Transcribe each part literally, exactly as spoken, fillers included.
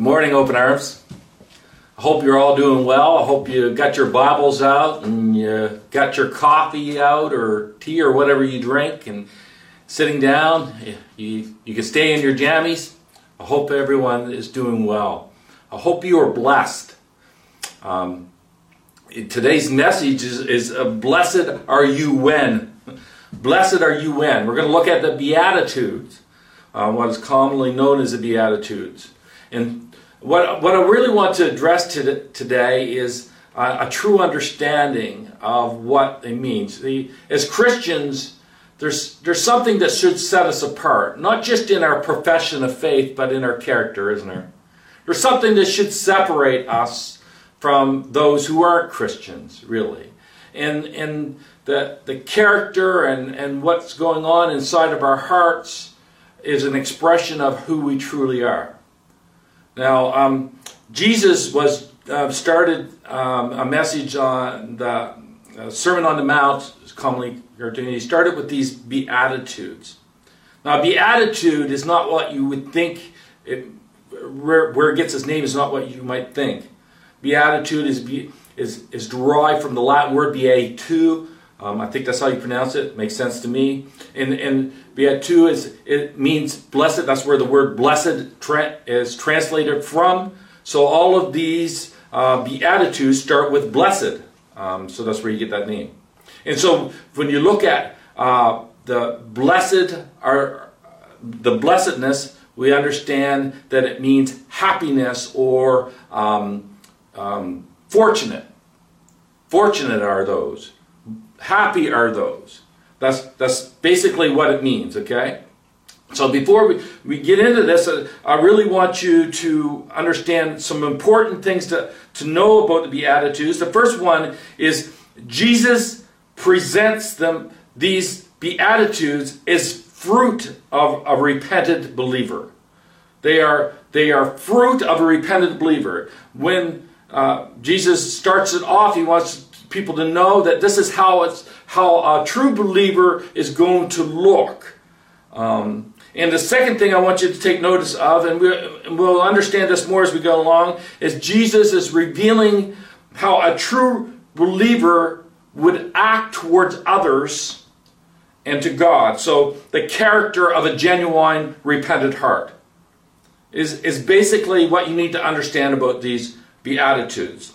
morning, Open Arms. I hope you're all doing well. I hope you got your Bibles out and you got your coffee out or tea or whatever you drink and sitting down. You, you can stay in your jammies. I hope everyone is doing well. I hope you are blessed. Um, today's message is, is uh, blessed are you when. Blessed are you when. We're going to look at the Beatitudes, uh, what is commonly known as the Beatitudes. And What, what I really want to address to, today is a, a true understanding of what it means. The, as Christians, there's, there's something that should set us apart, not just in our profession of faith, but in our character, isn't there? There's something that should separate us from those who aren't Christians, really. And, and the, the character and, and what's going on inside of our hearts is an expression of who we truly are. Now, um, Jesus was uh, started um, a message on the uh, Sermon on the Mount, commonly heard to. He started with these Beatitudes. Now, Beatitude is not what you would think, it, where, where it gets its name is not what you might think. Beatitude is is, is derived from the Latin word beatu. Um, I think that's how you pronounce it. It makes sense to me. And, and beatu is, it means blessed. That's where the word blessed tra- is translated from. So all of these uh, Beatitudes start with blessed. Um, so that's where you get that name. And so when you look at uh, the blessed, are, the blessedness, we understand that it means happiness or um, um, fortunate. Fortunate are those. Happy are those. That's that's basically what it means, okay? So before we, we get into this, uh, I really want you to understand some important things to, to know about the Beatitudes. The first one is Jesus presents them, these Beatitudes, as fruit of a repentant believer. They are, they are fruit of a repentant believer. When uh, Jesus starts it off, he wants people to know that this is how it's how a true believer is going to look. Um, and the second thing I want you to take notice of, and we'll understand this more as we go along, is Jesus is revealing how a true believer would act towards others and to God. So the character of a genuine repentant heart is, is basically what you need to understand about these Beatitudes.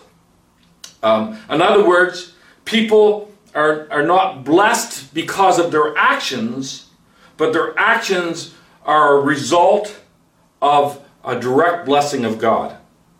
Um, in other words, people are, are not blessed because of their actions, but their actions are a result of a direct blessing of God.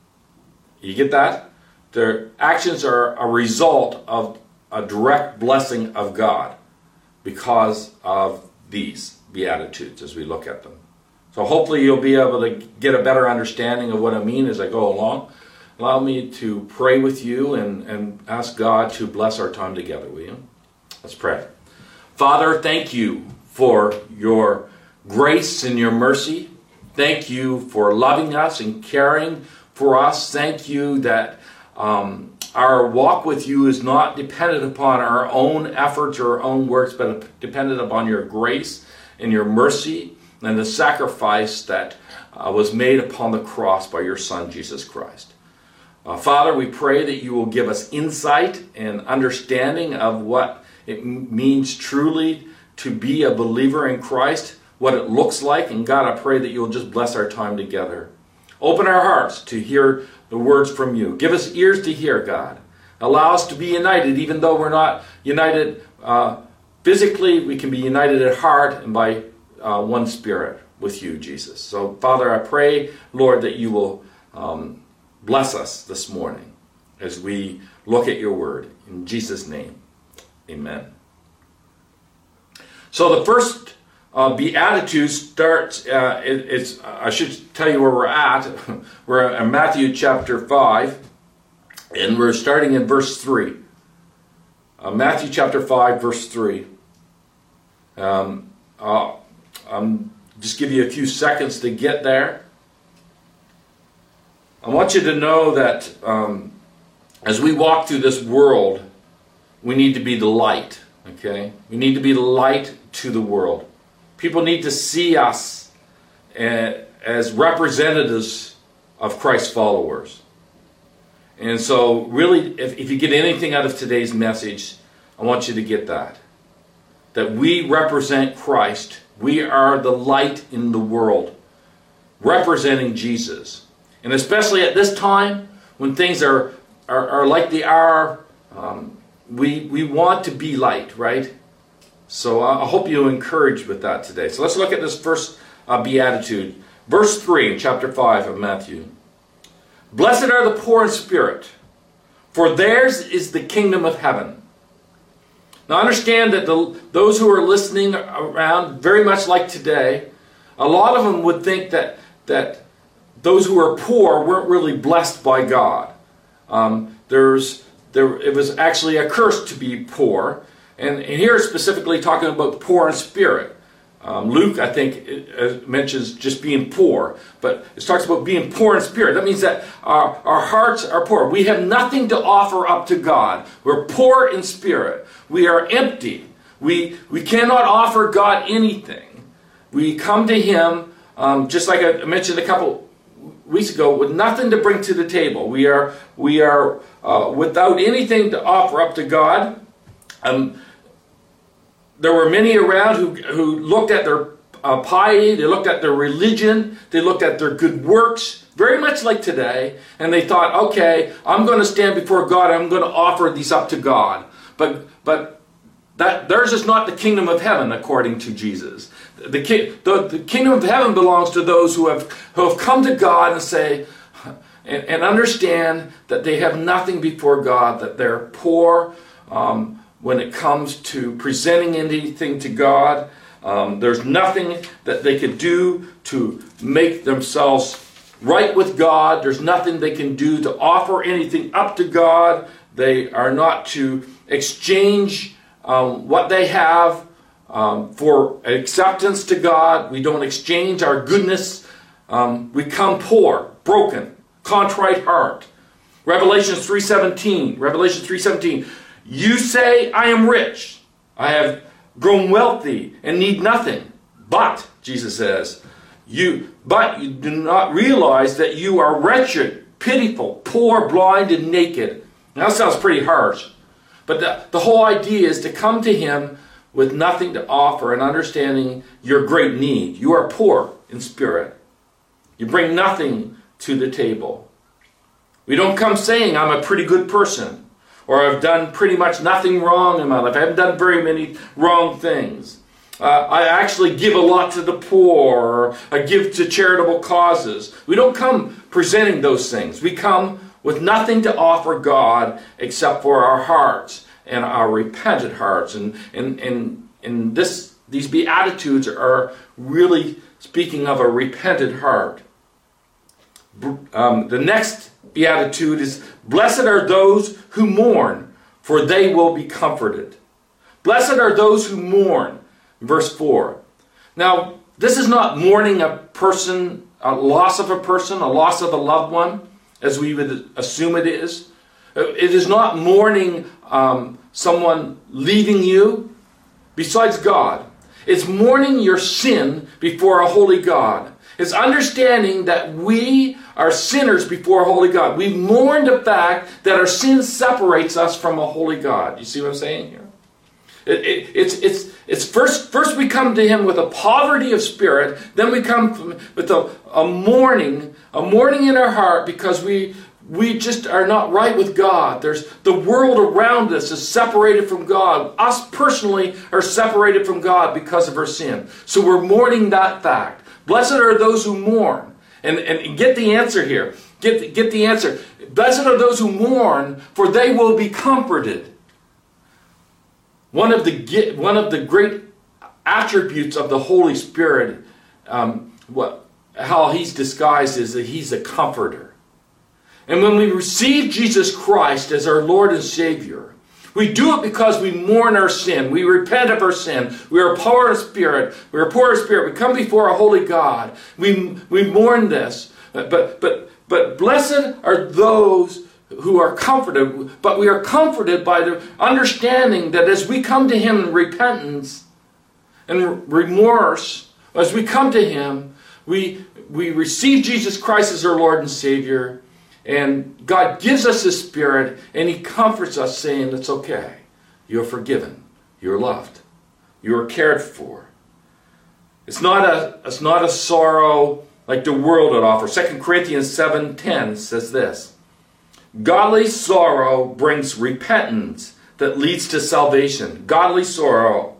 You get that? Their actions are a result of a direct blessing of God because of these Beatitudes as we look at them. So hopefully you'll be able to get a better understanding of what I mean as I go along. Allow me to pray with you and, and ask God to bless our time together, will you? Let's pray. Father, thank you for your grace and your mercy. Thank you for loving us and caring for us. Thank you that um, our walk with you is not dependent upon our own efforts or our own works, but dependent upon your grace and your mercy and the sacrifice that uh, was made upon the cross by your Son, Jesus Christ. Uh, Father, we pray that you will give us insight and understanding of what it m- means truly to be a believer in Christ, what it looks like. And God, I pray that you'll just bless our time together. Open our hearts to hear the words from you. Give us ears to hear, God. Allow us to be united, even though we're not united uh, physically. We can be united at heart and by uh, one Spirit with you, Jesus. So, Father, I pray, Lord, that you will Um, bless us this morning as we look at your word. In Jesus' name, amen. So the first uh, Beatitude starts, uh, it, it's, I should tell you where we're at. We're in Matthew chapter five, and we're starting in verse three. Uh, Matthew chapter five, verse three. Um, uh, I'll just give you a few seconds to get there. I want you to know that um, as we walk through this world, we need to be the light, okay? We need to be the light to the world. People need to see us uh, as representatives of Christ's followers. And so really, if, if you get anything out of today's message, I want you to get that. That we represent Christ. We are the light in the world, representing Jesus. And especially at this time, when things are, are, are like they are, um, we, we want to be light, right? So I hope you're encouraged with that today. So let's look at this first uh, beatitude. Verse three in chapter five of Matthew. Blessed are the poor in spirit, for theirs is the kingdom of heaven. Now understand that the, those who are listening around, very much like today, a lot of them would think that, that those who are poor weren't really blessed by God. Um, there's, there, it was actually a curse to be poor. And, and here it's specifically talking about poor in spirit. Um, Luke, I think, uh, mentions just being poor. But it talks about being poor in spirit. That means that our, our hearts are poor. We have nothing to offer up to God. We're poor in spirit. We are empty. We, we cannot offer God anything. We come to Him, um, just like I mentioned a couple weeks ago, with nothing to bring to the table. We are, we are uh, without anything to offer up to God. Um, there were many around who, who looked at their uh, piety, they looked at their religion, they looked at their good works, very much like today, and they thought, okay, I'm going to stand before God, I'm going to offer these up to God. But but that theirs is not the kingdom of heaven, according to Jesus. The, the, the kingdom of heaven belongs to those who have, who have come to God and say, and, and understand that they have nothing before God, that they're poor, um, when it comes to presenting anything to God. Um, there's nothing that they can do to make themselves right with God. There's nothing they can do to offer anything up to God. They are not to exchange um, what they have um, for acceptance to God. We don't exchange our goodness. Um, we come poor, broken, contrite heart. Revelation three seventeen. Revelation three seventeen. You say, I am rich, I have grown wealthy, and need nothing. But, Jesus says, you, but you do not realize that you are wretched, pitiful, poor, blind, and naked. Now that sounds pretty harsh. But the, the whole idea is to come to Him with nothing to offer and understanding your great need. You are poor in spirit. You bring nothing to the table. We don't come saying, I'm a pretty good person. Or I've done pretty much nothing wrong in my life. I haven't done very many wrong things. Uh, I actually give a lot to the poor. Or I give to charitable causes. We don't come presenting those things. We come with nothing to offer God except for our hearts and our repentant hearts. And, and, and, and this, these Beatitudes are really speaking of a repentant heart. Um, the next Beatitude is, blessed are those who mourn, for they will be comforted. Blessed are those who mourn. Verse four. Now, this is not mourning a person, a loss of a person, a loss of a loved one, as we would assume it is. It is not mourning um, someone leaving you besides God. It's mourning your sin before a holy God. It's understanding that we are sinners before a holy God. We mourn the fact that our sin separates us from a holy God. You see what I'm saying here? It, it, it's it's it's first first we come to Him with a poverty of spirit, then we come from, with a, a mourning, a mourning in our heart because we we just are not right with God. There's the world around us is separated from God. Us personally are separated from God because of our sin. So we're mourning that fact. Blessed are those who mourn. And, and get the answer here. Get, get the answer. Blessed are those who mourn, for they will be comforted. One of the, one of the great attributes of the Holy Spirit, um, what, how He's disguised is that He's a comforter. And when we receive Jesus Christ as our Lord and Savior, we do it because we mourn our sin. We repent of our sin. We are poor in spirit. We are poor in spirit. We come before a holy God. We, we mourn this. But, but, but blessed are those who are comforted. But we are comforted by the understanding that as we come to Him in repentance and remorse, as we come to Him, we, we receive Jesus Christ as our Lord and Savior, and God gives us His Spirit, and He comforts us saying, it's okay. You're forgiven. You're loved. You're cared for. It's not a, it's not a sorrow like the world would offer. Second Corinthians seven ten says this, godly sorrow brings repentance that leads to salvation. Godly sorrow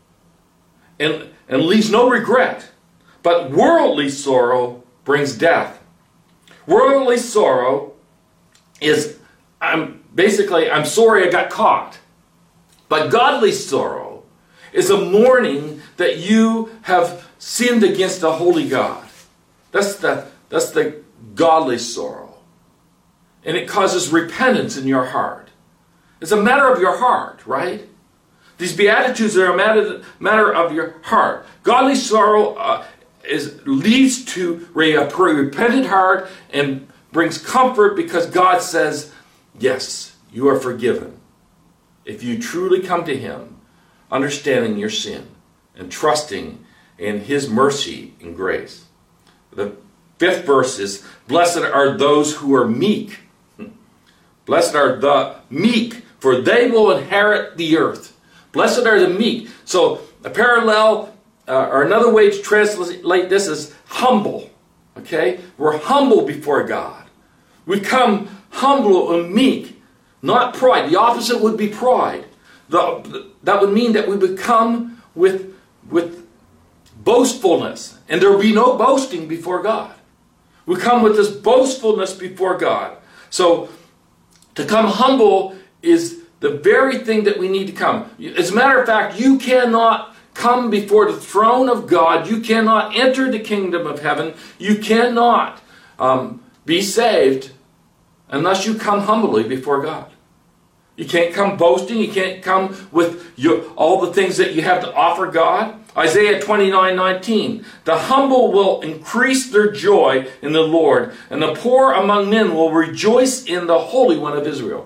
and, and leaves no regret. But worldly sorrow brings death. Worldly sorrow is, I'm basically, I'm sorry I got caught. But godly sorrow is a mourning that you have sinned against the holy God. That's the, that's the godly sorrow. And it causes repentance in your heart. It's a matter of your heart, right? These Beatitudes are a matter, matter of your heart. Godly sorrow uh, is leads to a repentant heart and brings comfort because God says, yes, you are forgiven. If you truly come to Him, understanding your sin and trusting in His mercy and grace. The fifth verse is, blessed are those who are meek. Blessed are the meek, for they will inherit the earth. Blessed are the meek. So a parallel, uh, or another way to translate this is humble. Okay? We're humble before God. We come humble and meek, not pride. The opposite would be pride. The, that would mean that we would come with, with boastfulness. And there will be no boasting before God. We come with this boastfulness before God. So to come humble is the very thing that we need to come. As a matter of fact, you cannot come before the throne of God. You cannot enter the kingdom of heaven. You cannot um, be saved unless you come humbly before God. You can't come boasting. You can't come with your, all the things that you have to offer God. Isaiah twenty-nine nineteen. The humble will increase their joy in the Lord, and the poor among men will rejoice in the Holy One of Israel.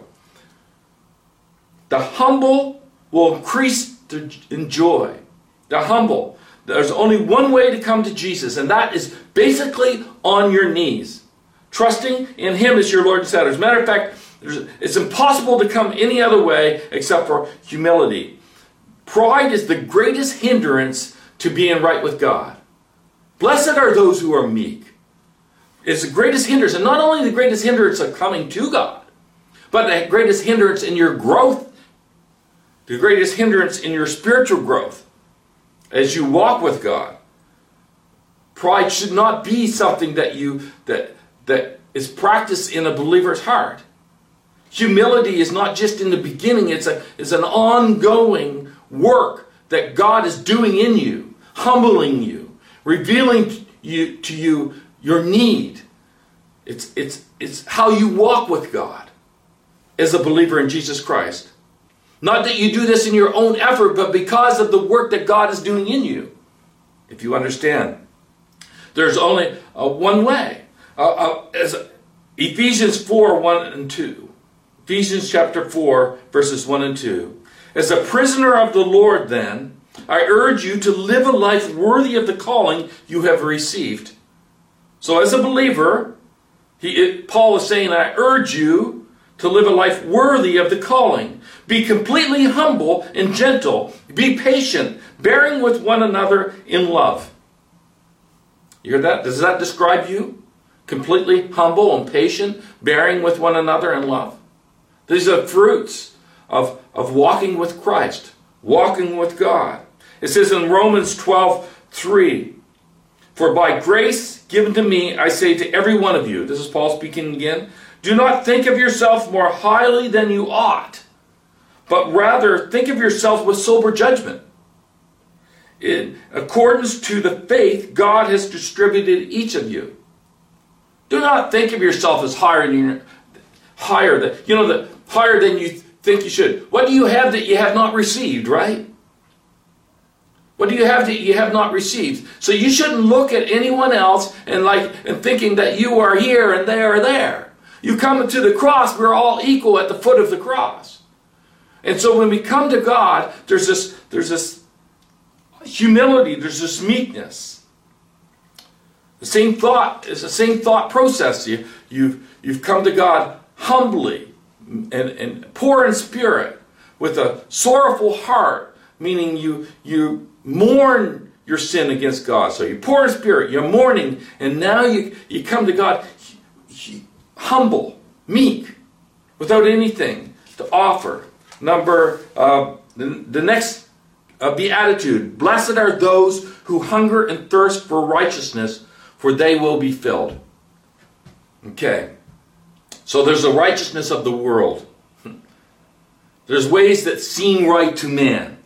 The humble will increase in joy. The humble. There's only one way to come to Jesus, and that is basically on your knees. Trusting in Him as your Lord and Savior. As a matter of fact, it's impossible to come any other way except for humility. Pride is the greatest hindrance to being right with God. Blessed are those who are meek. It's the greatest hindrance, and not only the greatest hindrance of coming to God, but the greatest hindrance in your growth, the greatest hindrance in your spiritual growth as you walk with God. Pride should not be something that you that that is practiced in a believer's heart. Humility is not just in the beginning, it's a it's an ongoing work that God is doing in you, humbling you, revealing you to you your need. It's it's it's how you walk with God as a believer in Jesus Christ. Not that you do this in your own effort, but because of the work that God is doing in you. If you understand, there's only uh, one way. Uh, uh, as Ephesians four one and two. Ephesians chapter four, verses one and two. As a prisoner of the Lord, then, I urge you to live a life worthy of the calling you have received. So as a believer, he, it, Paul is saying, I urge you to live a life worthy of the calling. Be completely humble and gentle. Be patient, bearing with one another in love. You hear that? Does that describe you? Completely humble and patient, bearing with one another in love. These are fruits of, of walking with Christ, walking with God. It says in Romans twelve three, for by grace given to me, I say to every one of you, this is Paul speaking again, do not think of yourself more highly than you ought, but rather think of yourself with sober judgment. In accordance to the faith God has distributed each of you. Do not think of yourself as higher than you, higher than you know the higher than you think you should. What do you have that you have not received, right? What do you have that you have not received? So you shouldn't look at anyone else and like and thinking that you are here and they are there. You come to the cross, we're all equal at the foot of the cross. And so when we come to God, there's this there's this humility, there's this meekness. The same thought is the same thought process. You, you've, you've come to God humbly and, and poor in spirit with a sorrowful heart, meaning you, you mourn your sin against God. So you're poor in spirit, you're mourning, and now you, you come to God humble, meek, without anything to offer. Number, uh, the, the next uh, beatitude, blessed are those who hunger and thirst for righteousness, for they will be filled. Okay, so there's the righteousness of the world. There's ways that seem right to man.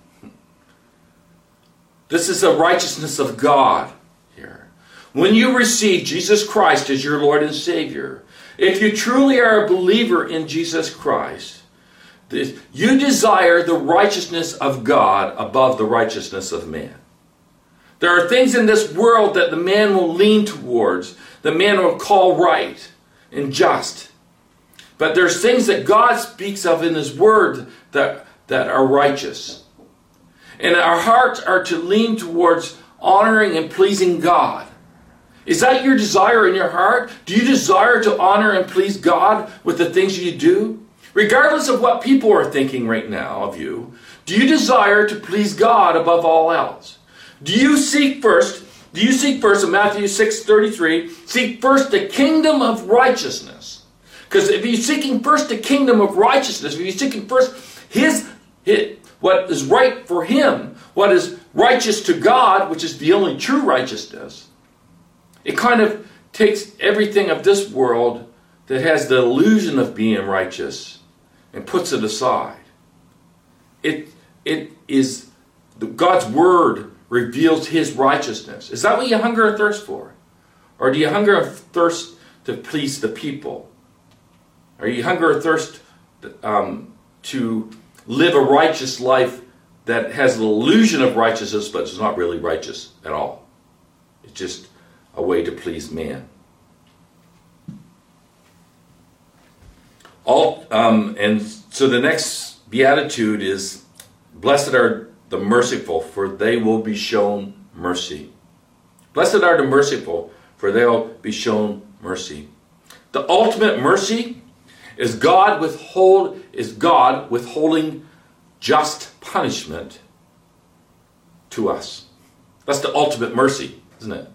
This is the righteousness of God here. When you receive Jesus Christ as your Lord and Savior, if you truly are a believer in Jesus Christ, you desire the righteousness of God above the righteousness of man. There are things in this world that the man will lean towards, the man will call right and just. But there's things that God speaks of in His Word that, that are righteous. And our hearts are to lean towards honoring and pleasing God. Is that your desire in your heart? Do you desire to honor and please God with the things you do? Regardless of what people are thinking right now of you, do you desire to please God above all else? Do you seek first, do you seek first in Matthew six thirty-three, seek first the kingdom of righteousness? Because if you're seeking first the kingdom of righteousness, if you're seeking first his, his what is right for Him, what is righteous to God, which is the only true righteousness, it kind of takes everything of this world that has the illusion of being righteous and puts it aside. It, it is God's Word reveals His righteousness. Is that what you hunger and thirst for? Or do you hunger and thirst to please the people? Or you hunger and thirst um, to live a righteous life that has the illusion of righteousness, but is not really righteous at all? It's just a way to please man. All, um, and so the next beatitude is, blessed are the merciful, for they will be shown mercy. Blessed are the merciful, for they will be shown mercy. The ultimate mercy is God withhold is God withholding just punishment to us. That's the ultimate mercy, isn't it?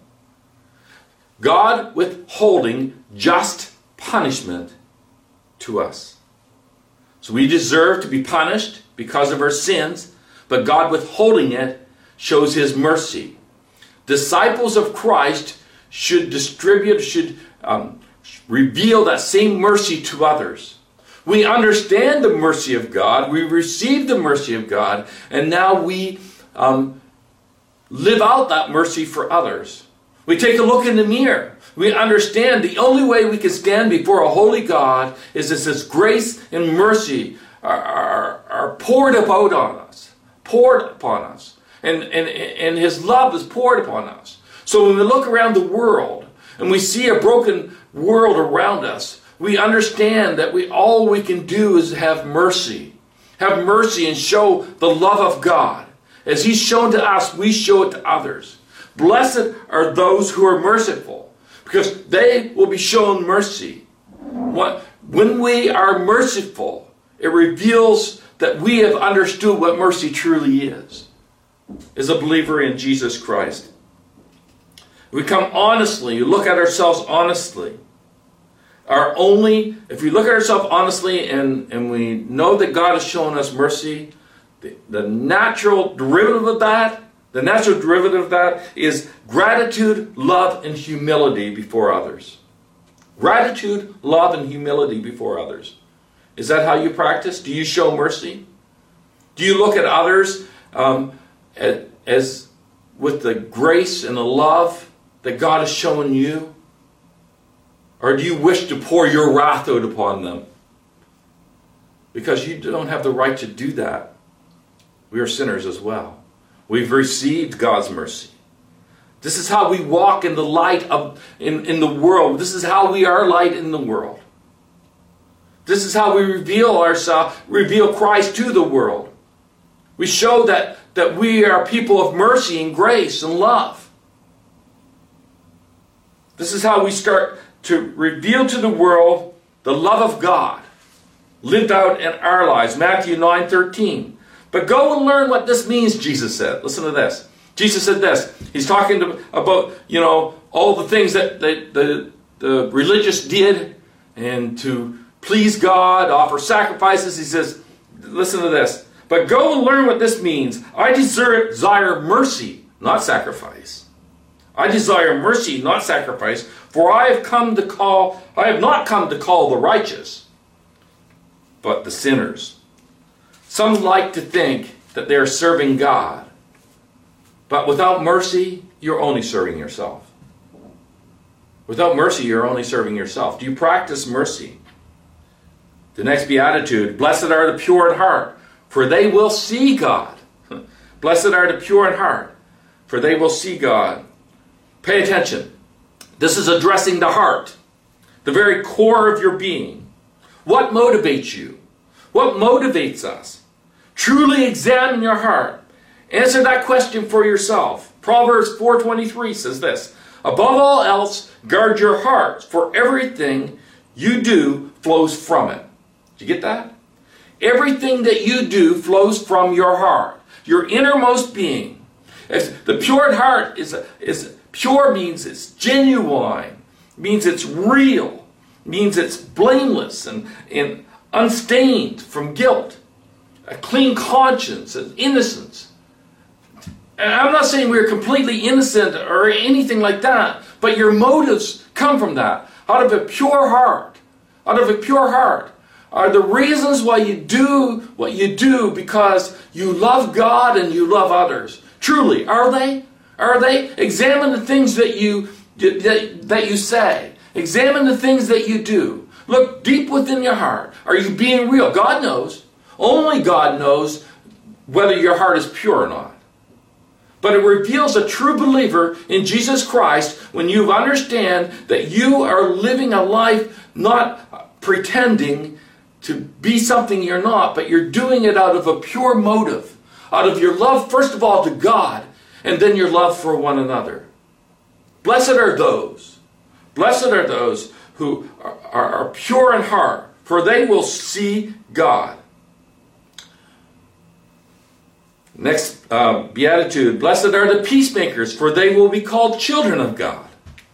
God withholding just punishment to us. So we deserve to be punished because of our sins, but God withholding it shows His mercy. Disciples of Christ should distribute, should um, reveal that same mercy to others. We understand the mercy of God, we receive the mercy of God, and now we um, live out that mercy for others. We take a look in the mirror. We understand the only way we can stand before a holy God is as His grace and mercy are, are, are poured about on us. Poured upon us. And, and, and His love is poured upon us. So when we look around the world and we see a broken world around us, we understand that we all we can do is have mercy. Have mercy and show the love of God. As He's shown to us, we show it to others. Blessed are those who are merciful, because they will be shown mercy. When we are merciful, it reveals that we have understood what mercy truly is, as a believer in Jesus Christ. We come honestly, you look at ourselves honestly. Our only, if we look at ourselves honestly and, and we know that God has shown us mercy, the, the natural derivative of that, the natural derivative of that is gratitude, love, and humility before others. Gratitude, love, and humility before others. Is that how you practice? Do you show mercy? Do you look at others um, as, as with the grace and the love that God has shown you? Or do you wish to pour your wrath out upon them? Because you don't have the right to do that. We are sinners as well. We've received God's mercy. This is how we walk in the light of in, in the world. This is how we are light in the world. This is how we reveal ourselves, reveal Christ to the world. We show that, that we are people of mercy and grace and love. This is how we start to reveal to the world the love of God lived out in our lives. Matthew nine thirteen. But go and learn what this means, Jesus said. Listen to this. Jesus said this. He's talking to, about, you know, all the things that the, the, the religious did and to please God, offer sacrifices. He says, listen to this. But go and learn what this means. I desire mercy, not sacrifice. I desire mercy, not sacrifice, for I have come to call, I have not come to call the righteous, but the sinners. Some like to think that they are serving God, but without mercy, you're only serving yourself. Without mercy, you're only serving yourself. Do you practice mercy? The next beatitude, blessed are the pure in heart, for they will see God. Blessed are the pure in heart, for they will see God. Pay attention. This is addressing the heart, the very core of your being. What motivates you? What motivates us? Truly examine your heart. Answer that question for yourself. Proverbs four twenty-three says this, above all else, guard your heart, for everything you do flows from it. Did you get that? Everything that you do flows from your heart, your innermost being. If the pure at heart is, is pure means it's genuine, means it's real, means it's blameless and, and unstained from guilt, a clean conscience and innocence. And I'm not saying we're completely innocent or anything like that, but your motives come from that. Out of a pure heart, out of a pure heart, are the reasons why you do what you do because you love God and you love others. Truly, are they? Are they? Examine the things that you that, that you say. Examine the things that you do. Look deep within your heart. Are you being real? God knows. Only God knows whether your heart is pure or not. But it reveals a true believer in Jesus Christ when you understand that you are living a life not pretending to be something you're not, but you're doing it out of a pure motive, out of your love, first of all, to God, and then your love for one another. Blessed are those, blessed are those who are, are, are pure in heart, for they will see God. Next uh, beatitude, blessed are the peacemakers, for they will be called children of God.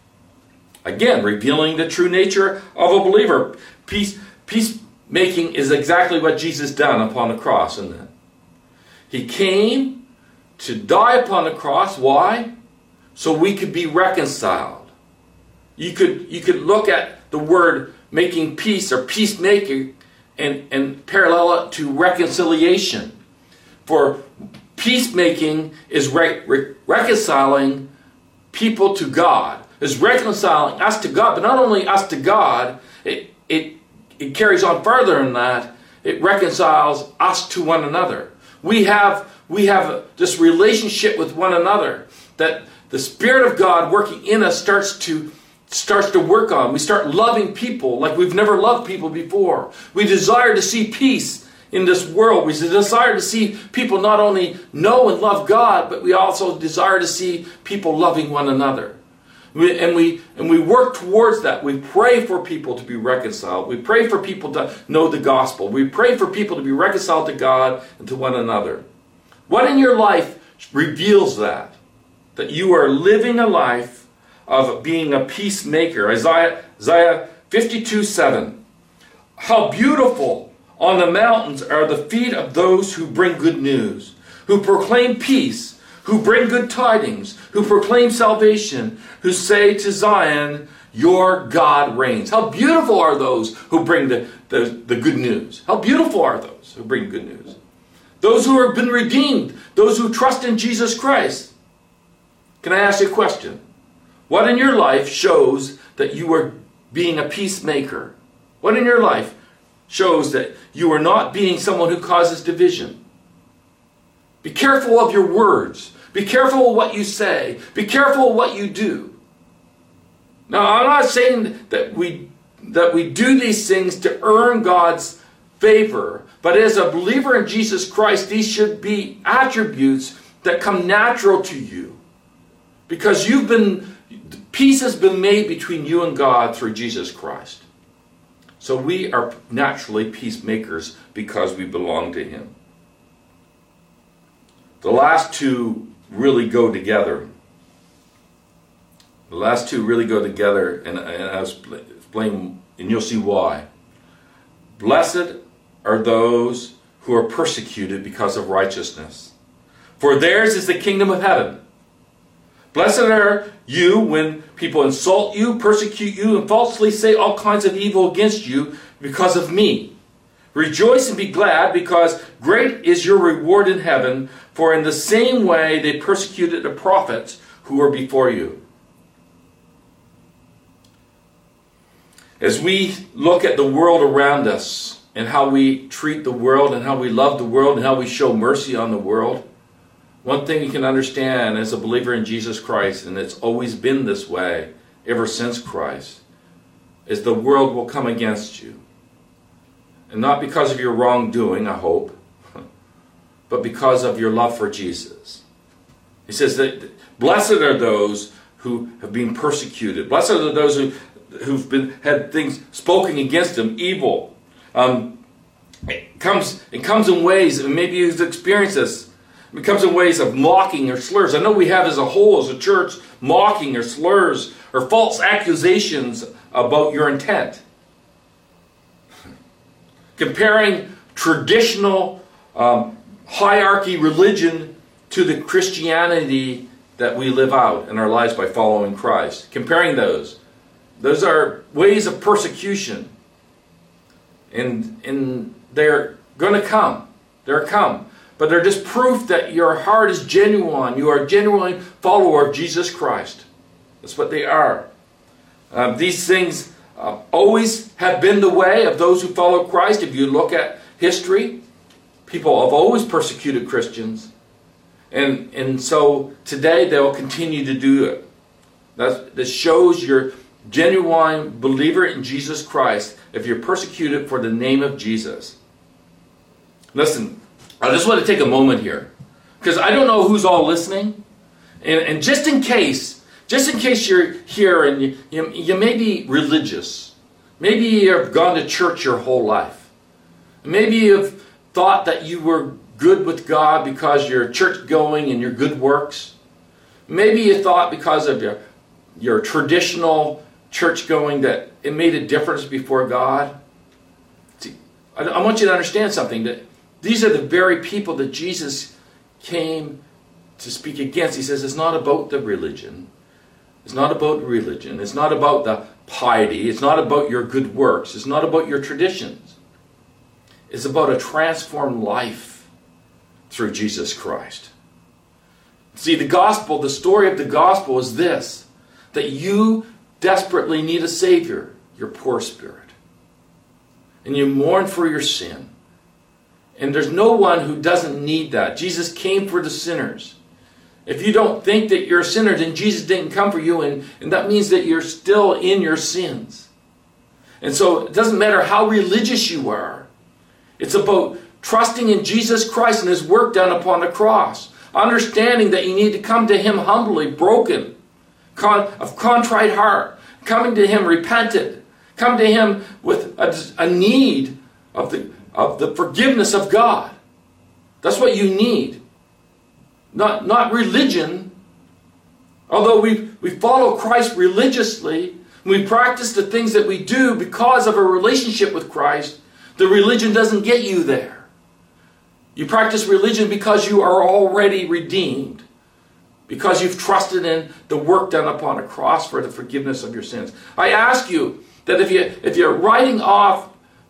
Again, revealing the true nature of a believer. Peace, peacemaking is exactly what Jesus done upon the cross, isn't it? He came to die upon the cross. Why? So we could be reconciled. You could, you could look at the word making peace or peacemaking and, and parallel it to reconciliation. For peacemaking is re- re- reconciling people to God, is reconciling us to God, but not only us to God, it, it, it carries on further than that. It reconciles us to one another. We have, we have this relationship with one another that the Spirit of God working in us starts to starts to work on. We start loving people like we've never loved people before. We desire to see peace in this world. We desire to see people not only know and love God, but we also desire to see people loving one another. We, and we and we work towards that. We pray for people to be reconciled. We pray for people to know the gospel. We pray for people to be reconciled to God and to one another. What in your life reveals that? That you are living a life of being a peacemaker. Isaiah, Isaiah fifty-two seven. How beautiful on the mountains are the feet of those who bring good news, who proclaim peace, who bring good tidings, who proclaim salvation, who say to Zion, your God reigns. How beautiful are those who bring the, the, the good news. How beautiful are those who bring good news. Those who have been redeemed, those who trust in Jesus Christ. Can I ask you a question? What in your life shows that you are being a peacemaker? What in your life shows that you are not being someone who causes division? Be careful of your words. Be careful of what you say. Be careful of what you do. Now, I'm not saying that we that we do these things to earn God's favor, but as a believer in Jesus Christ, these should be attributes that come natural to you. Because you've been Peace has been made between you and God through Jesus Christ. So we are naturally peacemakers because we belong to Him. The last two really go together. The last two really go together, and, and I'll explain, and you'll see why. Blessed are those who are persecuted because of righteousness, for theirs is the kingdom of heaven. Blessed are you when people insult you, persecute you, and falsely say all kinds of evil against you because of me. Rejoice and be glad, because great is your reward in heaven, for in the same way they persecuted the prophets who were before you. As we look at the world around us and how we treat the world and how we love the world and how we show mercy on the world, one thing you can understand as a believer in Jesus Christ, and it's always been this way ever since Christ, is the world will come against you. And not because of your wrongdoing, I hope, but because of your love for Jesus. He says that blessed are those who have been persecuted. Blessed are those who, who've been had things spoken against them, evil. Um, it comes, it comes in ways, and maybe you've experienced this, it comes in ways of mocking or slurs. I know we have as a whole, as a church, mocking or slurs or false accusations about your intent. Comparing traditional um, hierarchy religion to the Christianity that we live out in our lives by following Christ. Comparing those. Those are ways of persecution. And, and they're going to come. They're come. But they're just proof that your heart is genuine. You are a genuine follower of Jesus Christ. That's what they are. Uh, these things uh, always have been the way of those who follow Christ. If you look at history, people have always persecuted Christians. And, and so today they will continue to do it. That, that shows you're genuine believer in Jesus Christ if you're persecuted for the name of Jesus. Listen, I just want to take a moment here, because I don't know who's all listening, and, and just in case, just in case you're here and you, you, you may be religious, maybe you've gone to church your whole life, maybe you've thought that you were good with God because you're church going and your good works, maybe you thought because of your, your traditional church going that it made a difference before God. See, I, I want you to understand something, that these are the very people that Jesus came to speak against. He says it's not about the religion. It's not about religion. It's not about the piety. It's not about your good works. It's not about your traditions. It's about a transformed life through Jesus Christ. See, the gospel, the story of the gospel is this, that you desperately need a Savior, your poor spirit. And you mourn for your sin. And there's no one who doesn't need that. Jesus came for the sinners. If you don't think that you're a sinner, then Jesus didn't come for you, and, and that means that you're still in your sins. And so it doesn't matter how religious you are. It's about trusting in Jesus Christ and His work done upon the cross. Understanding that you need to come to Him humbly, broken, con- of contrite heart. Coming to Him repentant. Come to Him with a, a need of the of the forgiveness of God. That's what you need. Not, not religion. Although we, we follow Christ religiously, we practice the things that we do because of a relationship with Christ, the religion doesn't get you there. You practice religion because you are already redeemed. Because you've trusted in the work done upon a cross for the forgiveness of your sins. I ask you that if, you, if you're writing off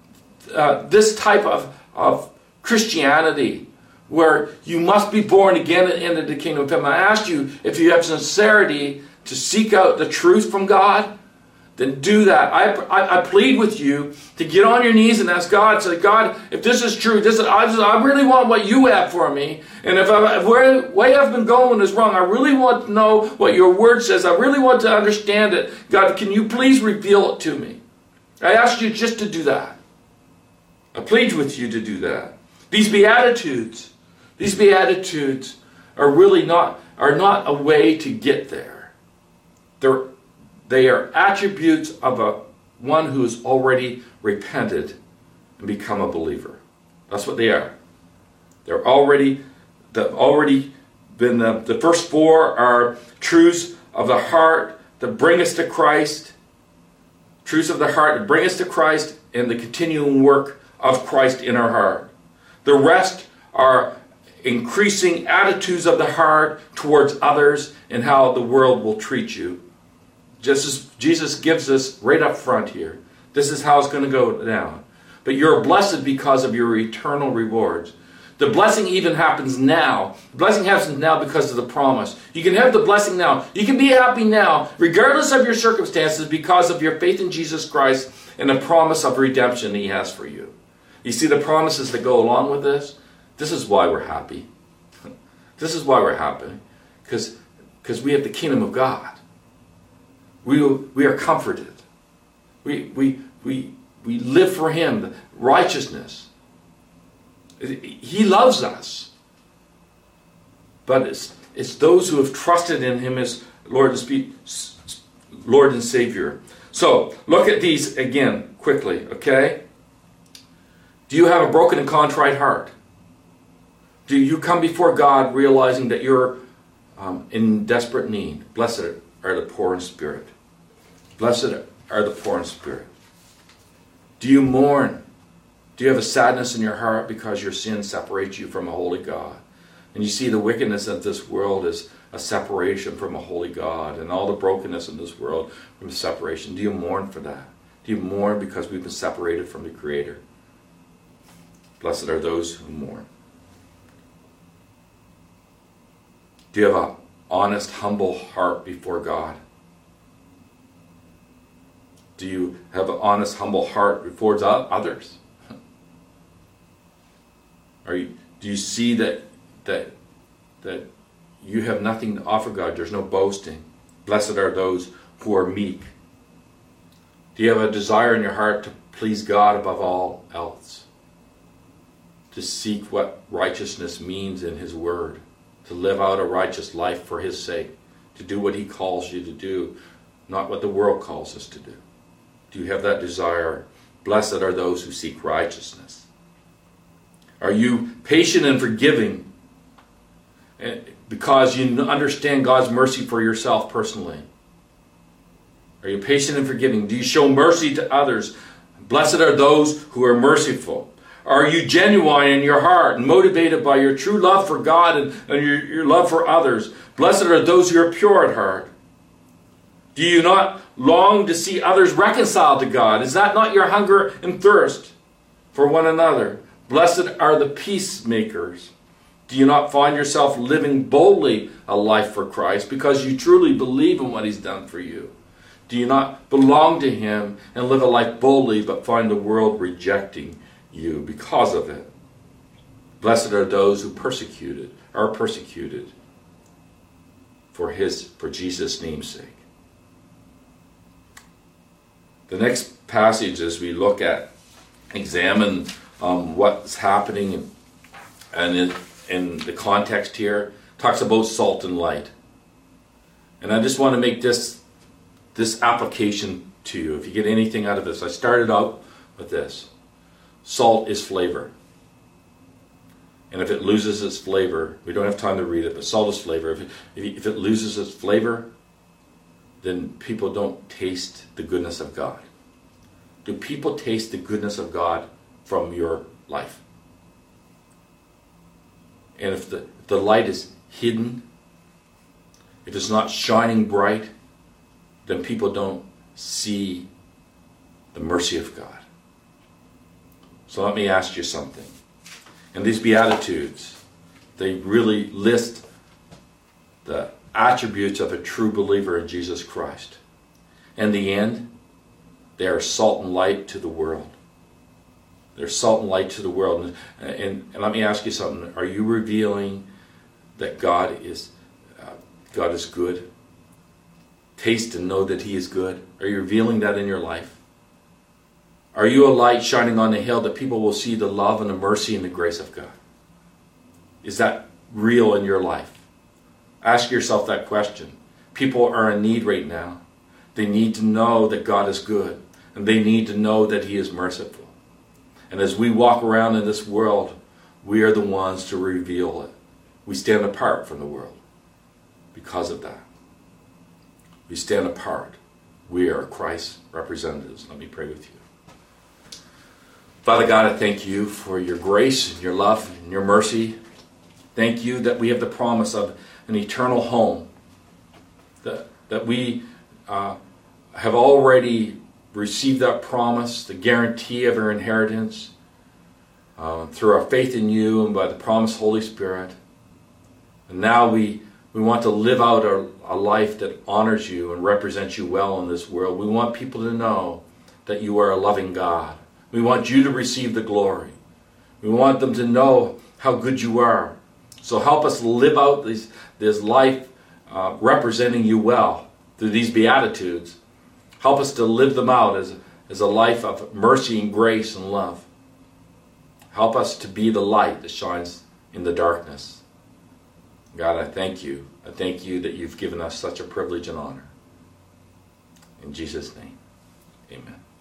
Uh, this type of, of Christianity where you must be born again and enter the kingdom of heaven, I ask you, if you have sincerity to seek out the truth from God, then do that. I, I, I plead with you to get on your knees and ask God, say, God, if this is true, this is, I, just, I really want what you have for me. And if, I, if where way I've been going is wrong, I really want to know what your word says. I really want to understand it. God, can you please reveal it to me? I ask you just to do that. I plead with you to do that. These Beatitudes, these Beatitudes are really not, are not a way to get there. They're, they are attributes of a one who's already repented and become a believer. That's what they are. They're already, they've already been, the, the first four are truths of the heart that bring us to Christ. Truths of the heart that bring us to Christ and the continuing work of Christ in our heart. The rest are increasing attitudes of the heart towards others and how the world will treat you. Just as Jesus gives us right up front here. This is how it's going to go down. But you're blessed because of your eternal rewards. The blessing even happens now. The blessing happens now because of the promise. You can have the blessing now. You can be happy now, regardless of your circumstances, because of your faith in Jesus Christ and the promise of redemption He has for you. You see the promises that go along with this? This is why we're happy. This is why we're happy. Because because we have the kingdom of God. We, we are comforted. We, we, we, we live for Him. Righteousness. He loves us. But it's, it's those who have trusted in Him as Lord and, Lord and Savior. So, look at these again quickly, okay? Do you have a broken and contrite heart? Do you come before God realizing that you're um, in desperate need? Blessed are the poor in spirit. Blessed are the poor in spirit. Do you mourn? Do you have a sadness in your heart because your sin separates you from a holy God? And you see the wickedness of this world is a separation from a holy God, and all the brokenness in this world from separation. Do you mourn for that? Do you mourn because we've been separated from the Creator? Blessed are those who mourn. Do you have an honest, humble heart before God? Do you have an honest, humble heart before others? Are you, do you see that that that you have nothing to offer God? There's no boasting. Blessed are those who are meek. Do you have a desire in your heart to please God above all else? To seek what righteousness means in His Word. To live out a righteous life for His sake. To do what He calls you to do, not what the world calls us to do. Do you have that desire? Blessed are those who seek righteousness. Are you patient and forgiving because you understand God's mercy for yourself personally? Are you patient and forgiving? Do you show mercy to others? Blessed are those who are merciful. Are you genuine in your heart and motivated by your true love for God and, and your, your love for others? Blessed are those who are pure at heart. Do you not long to see others reconciled to God? Is that not your hunger and thirst for one another? Blessed are the peacemakers. Do you not find yourself living boldly a life for Christ because you truly believe in what He's done for you? Do you not belong to Him and live a life boldly but find the world rejecting you because of it? Blessed are those who persecuted are persecuted for His for Jesus' name's sake. The next passage, as we look at, examine um, what's happening, and in, in the context here, talks about salt and light. And I just want to make this this application to you. If you get anything out of this, I started out with this: salt is flavor, and if it loses its flavor, we don't have time to read it, but salt is flavor. If it, if it loses its flavor, then people don't taste the goodness of God. Do people taste the goodness of God from your life? And if the, if the light is hidden, if it's not shining bright, then people don't see the mercy of God. So let me ask you something. In these Beatitudes, they really list the attributes of a true believer in Jesus Christ. In the end, they are salt and light to the world. They're salt and light to the world. And, and, and let me ask you something. Are you revealing that God is uh, God is good? Taste and know that He is good. Are you revealing that in your life? Are you a light shining on the hill that people will see the love and the mercy and the grace of God? Is that real in your life? Ask yourself that question. People are in need right now. They need to know that God is good. And they need to know that He is merciful. And as we walk around in this world, we are the ones to reveal it. We stand apart from the world because of that. We stand apart. We are Christ's representatives. Let me pray with you. Father God, I thank you for your grace and your love and your mercy. Thank you that we have the promise of an eternal home. That, that we uh, have already received that promise, the guarantee of our inheritance, uh, through our faith in you and by the promised Holy Spirit. And now we, we want to live out our, a life that honors you and represents you well in this world. We want people to know that you are a loving God. We want you to receive the glory. We want them to know how good you are. So help us live out this, this life uh, representing you well through these Beatitudes. Help us to live them out as, as a life of mercy and grace and love. Help us to be the light that shines in the darkness. God, I thank you. I thank you that you've given us such a privilege and honor. In Jesus' name, amen.